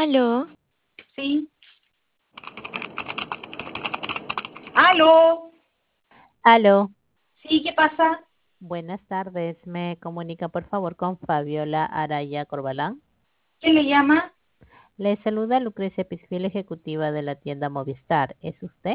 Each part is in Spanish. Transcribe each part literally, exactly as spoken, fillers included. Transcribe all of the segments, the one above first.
Aló, Sí. ¿Aló? Aló, Sí, ¿qué pasa? buenas tardes. Me comunica por favor con Fabiola Araya Corbalán. ¿Quién le llama? Le saluda Lucrecia Pisfil, ejecutiva de la tienda Movistar. ¿Es usted?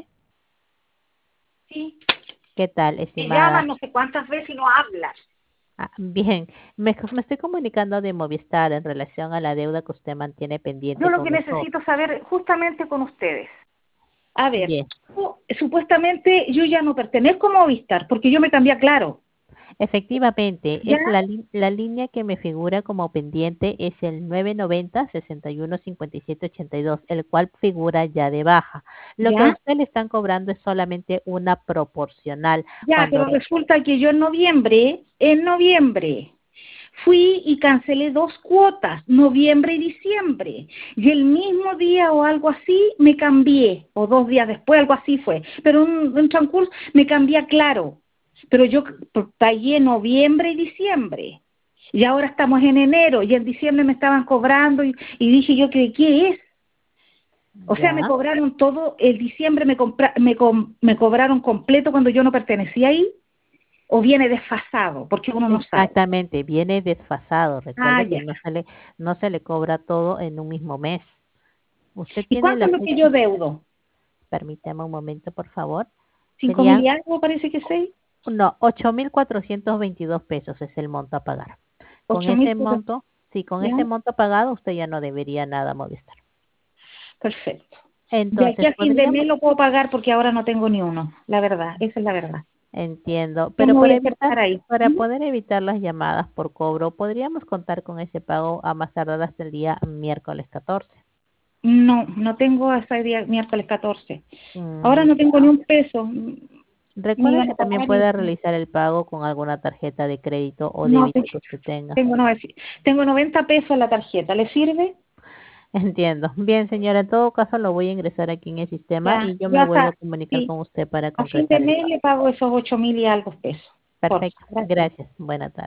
Sí. ¿Qué tal, Me llama estimada? no sé cuántas veces y no habla. Ah, bien, me, co- me estoy comunicando de Movistar en relación a la deuda que usted mantiene Yo pendiente lo con que nosotros. necesito saber justamente con ustedes. A ver, Bien. yo- supuestamente yo ya no pertenezco a Movistar porque yo me cambié a Claro. Efectivamente, ¿Ya? es la, li- la línea que me figura como pendiente es el nueve noventa sesenta y uno cincuenta y siete ochenta y dos, el cual figura ya de baja. Lo que a ¿Ya? usted le están cobrando es solamente una proporcional. Ya, Cuando pero re- resulta que yo en noviembre, en noviembre, fui y cancelé dos cuotas, noviembre y diciembre. Y el mismo día o algo así me cambié, o dos días después, algo así fue. Pero en, en transcurso me cambié a Claro. Pero yo pagué noviembre y diciembre. Y ahora estamos en enero y en diciembre me estaban cobrando y, y dije yo que ¿qué es? O sea, me ya, cobraron todo, el diciembre me, compra, me, com, me cobraron completo cuando yo no pertenecía ahí, o viene desfasado, porque uno no sabe. exactamente, viene desfasado. Ah, Recuerde que ya. no se le, no se le cobra todo en un mismo mes. Usted ¿Y tiene cuánto la es lo que fecha, yo deudo? permítame un momento, por favor. ¿Cinco mil Serían, y algo parece que seis? no, ocho mil cuatrocientos veintidós pesos es el monto a pagar. Con ¿Ocho mil? ese monto, sí, con Ya, ese monto pagado, usted ya no debería nada a Movistar. perfecto. De aquí Entonces, a fin de podríamos, mes lo puedo pagar porque ahora no tengo ni uno, la verdad, esa es la verdad. entiendo, Yo pero me voy para a evitar, acercar ahí. para ¿Mm? poder evitar las llamadas por cobro, podríamos contar con ese pago a más tardar hasta el día miércoles catorce. No, no tengo hasta el día miércoles catorce. Ahora Mm, no tengo ni ya. un peso. Me Recuerde iban que a también pagar y puede realizar el pago con alguna tarjeta de crédito o no te- débito que usted tenga. tengo, no, tengo noventa pesos en la tarjeta. ¿Le sirve? Entiendo. Bien, señora, en todo caso lo voy a ingresar aquí en el sistema Ya, y yo me ya vuelvo a está. comunicar Sí, con usted para a fin de concretar el mes pago. le pago esos ocho mil y algo pesos. Por, Perfecto. gracias. Gracias. Buena tarde.